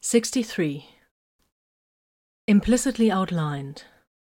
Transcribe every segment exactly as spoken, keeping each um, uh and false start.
sixty-three. Implicitly outlined.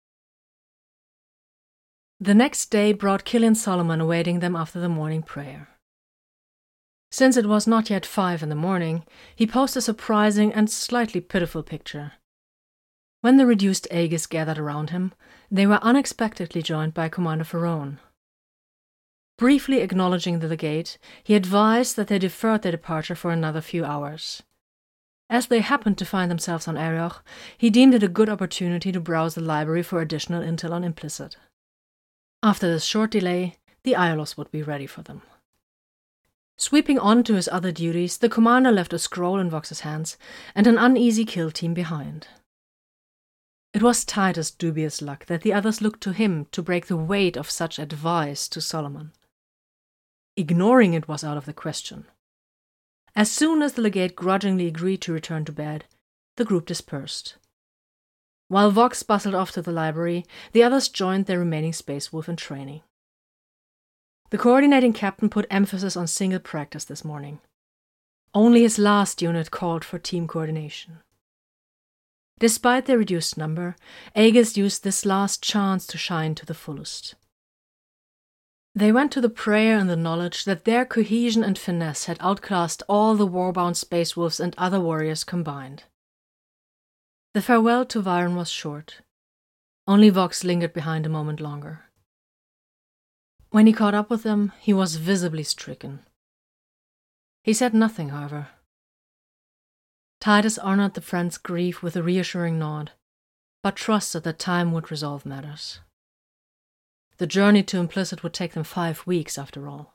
The next day brought Killian Solomon awaiting them after the morning prayer. Since it was not yet five in the morning, he posed a surprising and slightly pitiful picture. When the reduced Aegis gathered around him, they were unexpectedly joined by Commander Farone. Briefly acknowledging the legate, he advised that they deferred their departure for another few hours. As they happened to find themselves on Arioch, he deemed it a good opportunity to browse the library for additional intel on Implicit. After this short delay, the Aiolos would be ready for them. Sweeping on to his other duties, the commander left a scroll in Vox's hands and an uneasy kill team behind. It was Titus' dubious luck that the others looked to him to break the weight of such advice to Solomon. Ignoring it was out of the question. As soon as the legate grudgingly agreed to return to bed, the group dispersed. While Vox bustled off to the library, the others joined their remaining Space Wolf in training. The coordinating captain put emphasis on single practice this morning. Only his last unit called for team coordination. Despite their reduced number, Aegis used this last chance to shine to the fullest. They went to the prayer in the knowledge that their cohesion and finesse had outclassed all the warbound Space Wolves and other warriors combined. The farewell to Viren was short. Only Vox lingered behind a moment longer. When he caught up with them, he was visibly stricken. He said nothing, however. Titus honored the friend's grief with a reassuring nod, but trusted that time would resolve matters. The journey to Implicit would take them five weeks, after all.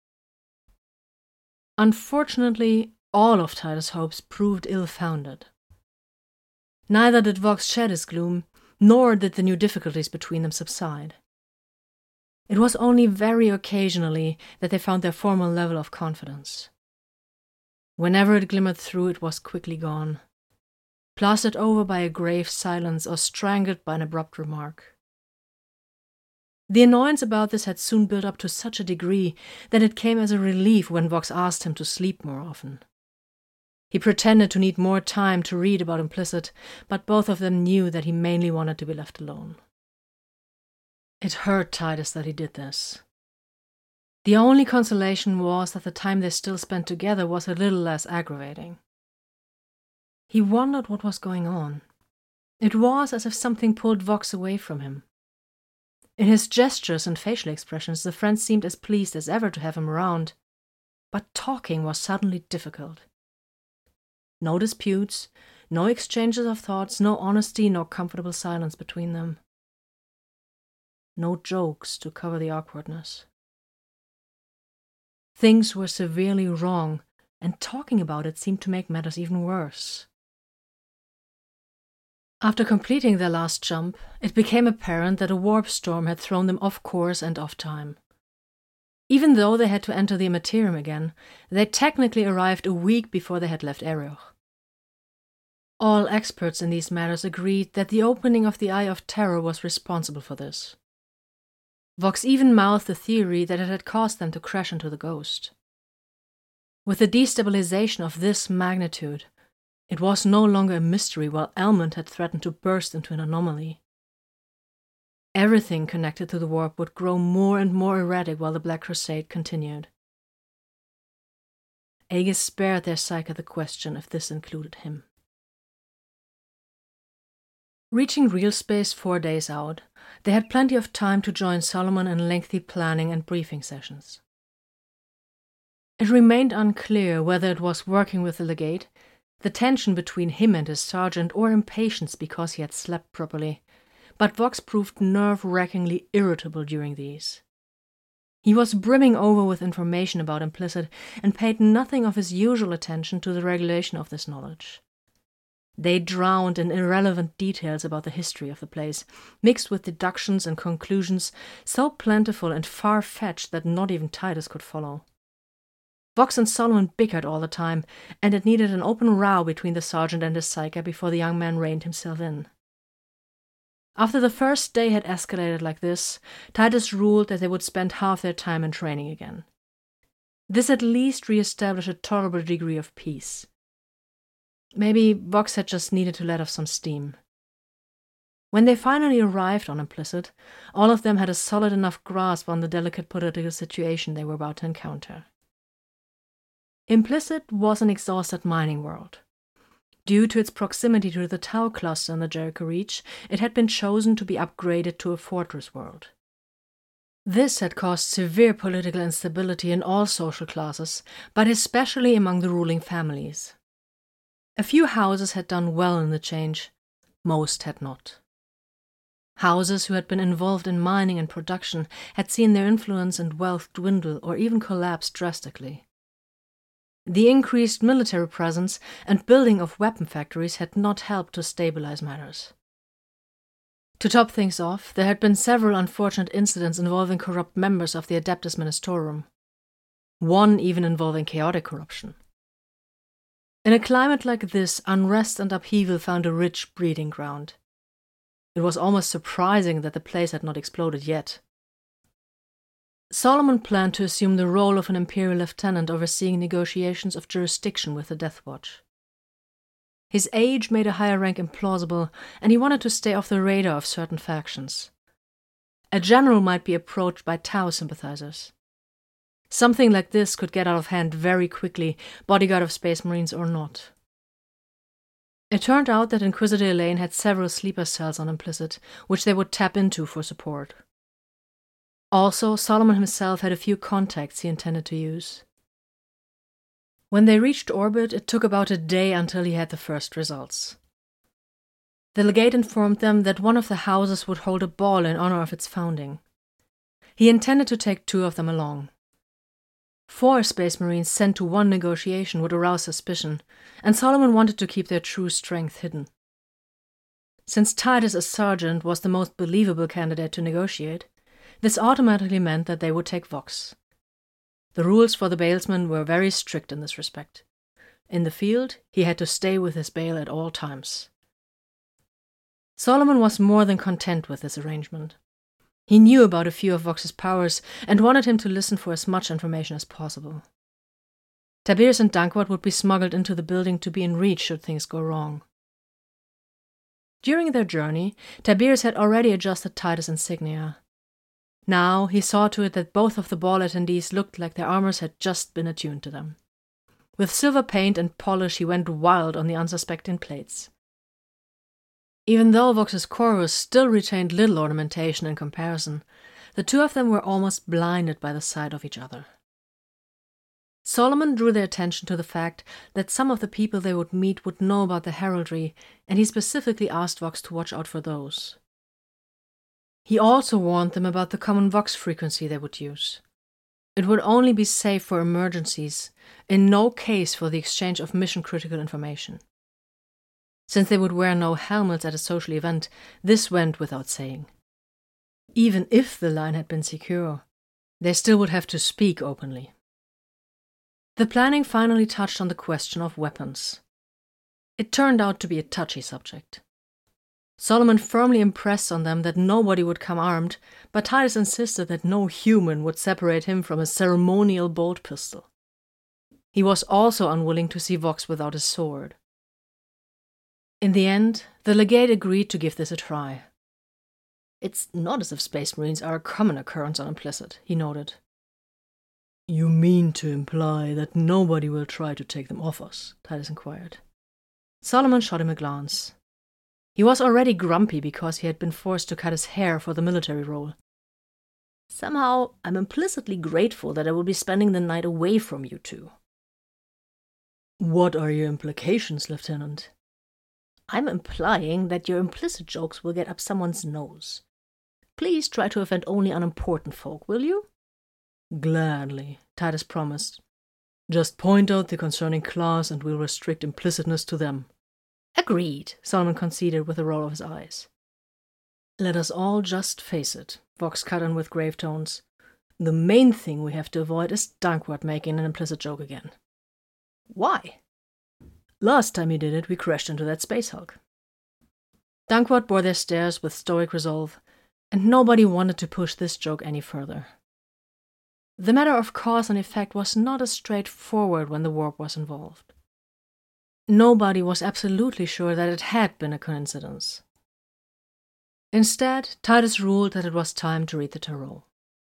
Unfortunately, all of Titus' hopes proved ill-founded. Neither did Vox shed his gloom, nor did the new difficulties between them subside. It was only very occasionally that they found their former level of confidence. Whenever it glimmered through, it was quickly gone, plastered over by a grave silence or strangled by an abrupt remark. The annoyance about this had soon built up to such a degree that it came as a relief when Vox asked him to sleep more often. He pretended to need more time to read about Implicit, but both of them knew that he mainly wanted to be left alone. It hurt Titus that he did this. The only consolation was that the time they still spent together was a little less aggravating. He wondered what was going on. It was as if something pulled Vox away from him. In his gestures and facial expressions, the friend seemed as pleased as ever to have him around, but talking was suddenly difficult. No disputes, no exchanges of thoughts, no honesty, no comfortable silence between them. No jokes to cover the awkwardness. Things were severely wrong, and talking about it seemed to make matters even worse. After completing their last jump, it became apparent that a warp storm had thrown them off course and off time. Even though they had to enter the Immaterium again, they technically arrived a week before they had left Arioch. All experts in these matters agreed that the opening of the Eye of Terror was responsible for this. Vox even mouthed the theory that it had caused them to crash into the Ghost. With the destabilization of this magnitude, it was no longer a mystery while Elmond had threatened to burst into an anomaly. Everything connected to the warp would grow more and more erratic while the Black Crusade continued. Aegis spared their Psyker the question if this included him. Reaching real space four days out, they had plenty of time to join Solomon in lengthy planning and briefing sessions. It remained unclear whether it was working with the legate, the tension between him and his sergeant, or impatience because he had slept properly, but Vox proved nerve-wrackingly irritable during these. He was brimming over with information about Implicit and paid nothing of his usual attention to the regulation of this knowledge. They drowned in irrelevant details about the history of the place, mixed with deductions and conclusions so plentiful and far-fetched that not even Titus could follow. Vox and Solomon bickered all the time, and it needed an open row between the sergeant and his Psyker before the young man reined himself in. After the first day had escalated like this, Titus ruled that they would spend half their time in training again. This at least re-established a tolerable degree of peace. Maybe Vox had just needed to let off some steam. When they finally arrived on Implicit, all of them had a solid enough grasp on the delicate political situation they were about to encounter. Implicit was an exhausted mining world. Due to its proximity to the Tau cluster in the Jericho Reach, it had been chosen to be upgraded to a fortress world. This had caused severe political instability in all social classes, but especially among the ruling families. A few houses had done well in the change, most had not. Houses who had been involved in mining and production had seen their influence and wealth dwindle or even collapse drastically. The increased military presence and building of weapon factories had not helped to stabilize matters. To top things off, there had been several unfortunate incidents involving corrupt members of the Adeptus Ministorum, one even involving chaotic corruption. In a climate like this, unrest and upheaval found a rich breeding ground. It was almost surprising that the place had not exploded yet. Solomon planned to assume the role of an imperial lieutenant overseeing negotiations of jurisdiction with the Death Watch. His age made a higher rank implausible, and he wanted to stay off the radar of certain factions. A general might be approached by Tau sympathizers. Something like this could get out of hand very quickly, bodyguard of Space Marines or not. It turned out that Inquisitor Elaine had several sleeper cells on Implicit, which they would tap into for support. Also, Solomon himself had a few contacts he intended to use. When they reached orbit, it took about a day until he had the first results. The legate informed them that one of the houses would hold a ball in honor of its founding. He intended to take two of them along. Four Space Marines sent to one negotiation would arouse suspicion, and Solomon wanted to keep their true strength hidden. Since Titus as sergeant was the most believable candidate to negotiate, this automatically meant that they would take Vox. The rules for the bailsman were very strict in this respect. In the field, he had to stay with his bail at all times. Solomon was more than content with this arrangement. He knew about a few of Vox's powers and wanted him to listen for as much information as possible. Tiberius and Dankwart would be smuggled into the building to be in reach should things go wrong. During their journey, Tiberius had already adjusted Titus' insignia. Now he saw to it that both of the ball attendees looked like their armors had just been attuned to them. With silver paint and polish he went wild on the unsuspecting plates. Even though Vox's chorus still retained little ornamentation in comparison, the two of them were almost blinded by the sight of each other. Solomon drew their attention to the fact that some of the people they would meet would know about the heraldry, and he specifically asked Vox to watch out for those. He also warned them about the common Vox frequency they would use. It would only be safe for emergencies, in no case for the exchange of mission-critical information. Since they would wear no helmets at a social event, this went without saying. Even if the line had been secure, they still would have to speak openly. The planning finally touched on the question of weapons. It turned out to be a touchy subject. Solomon firmly impressed on them that nobody would come armed, but Titus insisted that no human would separate him from a ceremonial bolt pistol. He was also unwilling to see Vox without his sword. In the end, the legate agreed to give this a try. It's not as if Space Marines are a common occurrence on Implicit, he noted. You mean to imply that nobody will try to take them off us? Titus inquired. Solomon shot him a glance. He was already grumpy because he had been forced to cut his hair for the military role. Somehow, I'm implicitly grateful that I will be spending the night away from you two. What are your implications, Lieutenant? I'm implying that your implicit jokes will get up someone's nose. Please try to offend only unimportant folk, will you? Gladly, Titus promised. Just point out the concerning class and we'll restrict implicitness to them. Agreed, Solomon conceded with a roll of his eyes. Let us all just face it, Vox cut in with grave tones. The main thing we have to avoid is Dankwart making an implicit joke again. Why? Last time he did it, we crashed into that space hulk. Dankwart bore their stares with stoic resolve, and nobody wanted to push this joke any further. The matter of cause and effect was not as straightforward when the warp was involved. nobody was absolutely sure that it had been a coincidence. Instead, Titus ruled that it was time to read the tarot.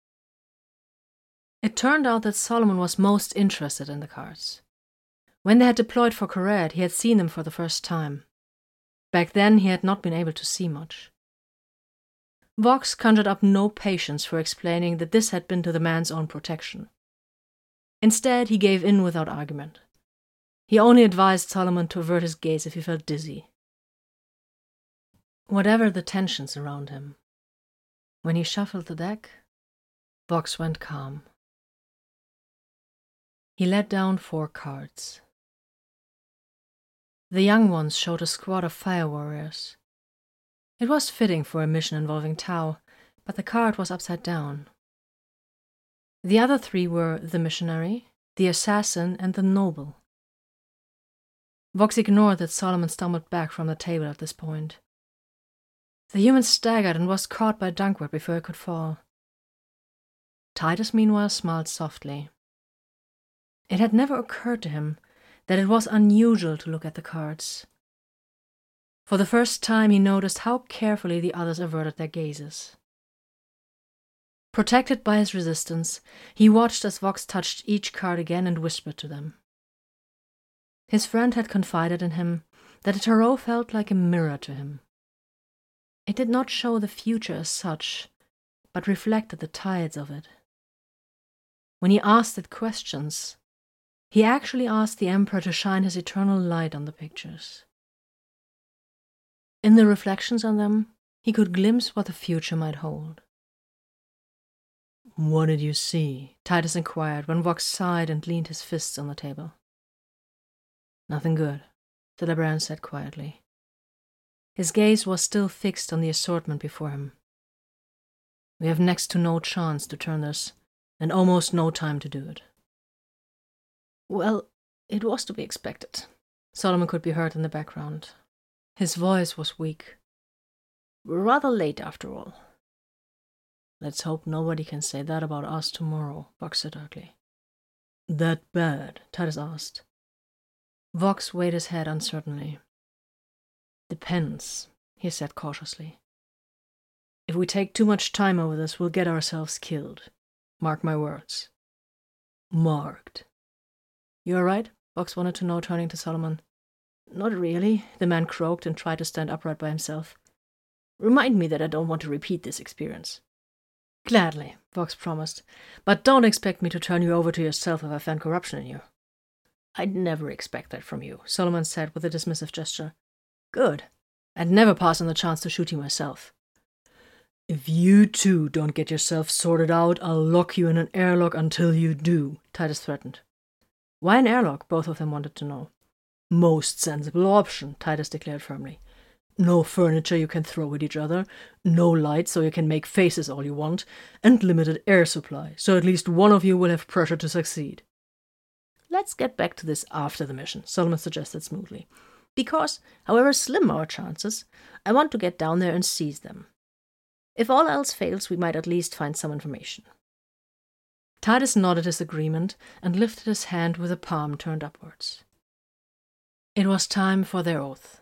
It turned out that Solomon was most interested in the cards. When they had deployed for Koret, he had seen them for the first time. Back then, he had not been able to see much. Vox conjured up no patience for explaining that this had been to the man's own protection. Instead, he gave in without argument. He only advised Solomon to avert his gaze if he felt dizzy. Whatever the tensions around him, when he shuffled the deck, Vox went calm. He let down four cards. The young ones showed a squad of fire warriors. It was fitting for a mission involving Tau, but the card was upside down. The other three were the missionary, the assassin, and the noble. Vox ignored that Solomon stumbled back from the table at this point. The human staggered and was caught by Dankwart before he could fall. Titus, meanwhile, smiled softly. It had never occurred to him that it was unusual to look at the cards. For the first time, he noticed how carefully the others averted their gazes. Protected by his resistance, he watched as Vox touched each card again and whispered to them. His friend had confided in him that the tarot felt like a mirror to him. It did not show the future as such, but reflected the tides of it. When he asked it questions, he actually asked the Emperor to shine his eternal light on the pictures. In the reflections on them, he could glimpse what the future might hold. "What did you see?" Titus inquired when Vox sighed and leaned his fists on the table. "Nothing good," the Librarian said quietly. His gaze was still fixed on the assortment before him. "We have next to no chance to turn this, and almost no time to do it." "Well, it was to be expected." Solomon could be heard in the background. His voice was weak. "We're rather late after all." "Let's hope nobody can say that about us tomorrow," Vox said darkly. "That bad?" Titus asked. Vox weighed his head uncertainly. "Depends," he said cautiously. "If we take too much time over this, we'll get ourselves killed. Mark my words." "Marked." "You all right?" Vox wanted to know, turning to Solomon. "Not really," the man croaked and tried to stand upright by himself. "Remind me that I don't want to repeat this experience." "Gladly," Vox promised, "but don't expect me to turn you over to yourself if I find corruption in you." "I'd never expect that from you," Solomon said with a dismissive gesture. "Good. I'd never pass on the chance to shoot you myself." "If you two don't get yourself sorted out, I'll lock you in an airlock until you do," Titus threatened. "Why an airlock?" both of them wanted to know. "Most sensible option," Titus declared firmly. "No furniture you can throw at each other, no light so you can make faces all you want, and limited air supply, so at least one of you will have pressure to succeed." "Let's get back to this after the mission," Solomon suggested smoothly. "Because, however slim our chances, I want to get down there and seize them. If all else fails, we might at least find some information." Titus nodded his agreement and lifted his hand with the palm turned upwards. It was time for their oath.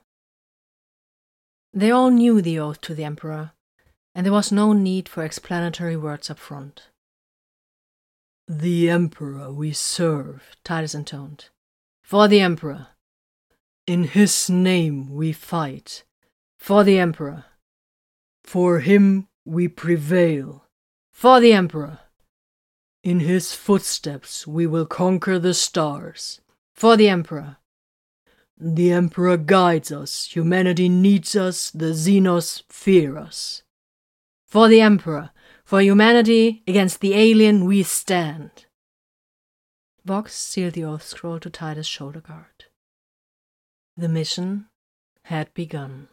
They all knew the oath to the Emperor, and there was no need for explanatory words up front. "The Emperor we serve," Titus intoned. "For the Emperor. In his name we fight. For the Emperor. For him we prevail. For the Emperor. In his footsteps we will conquer the stars. For the Emperor. The Emperor guides us, humanity needs us, the Xenos fear us. For the Emperor, for humanity, against the alien we stand." Vox sealed the oath scroll to Titus' shoulder guard. The mission had begun.